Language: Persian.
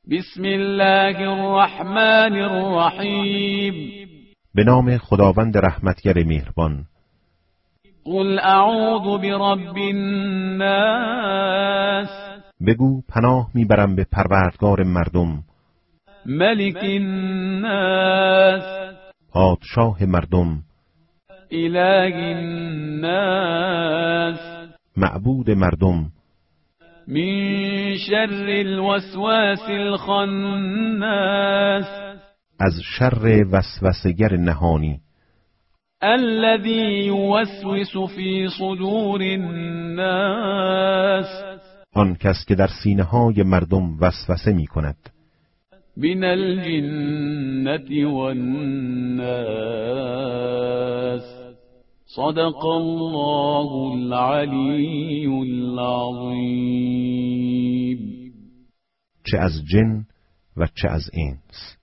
بسم الله الرحمن الرحیم. به نام خداوند رحمتگر مهربان. قل اعوذ برب الناس. بگو پناه میبرم به پروردگار مردم. ملک الناس. پادشاه مردم. اله الناس. معبود مردم. من شر الوسواس الخناس. از شر وسوسه‌گر نهانی. الذي يوسوس في صدور الناس. آن کس که در سینه های مردم وسوسه می کند. من الجنة والناس. صدق الله العلی العظیم. چه از جن و چه از انس.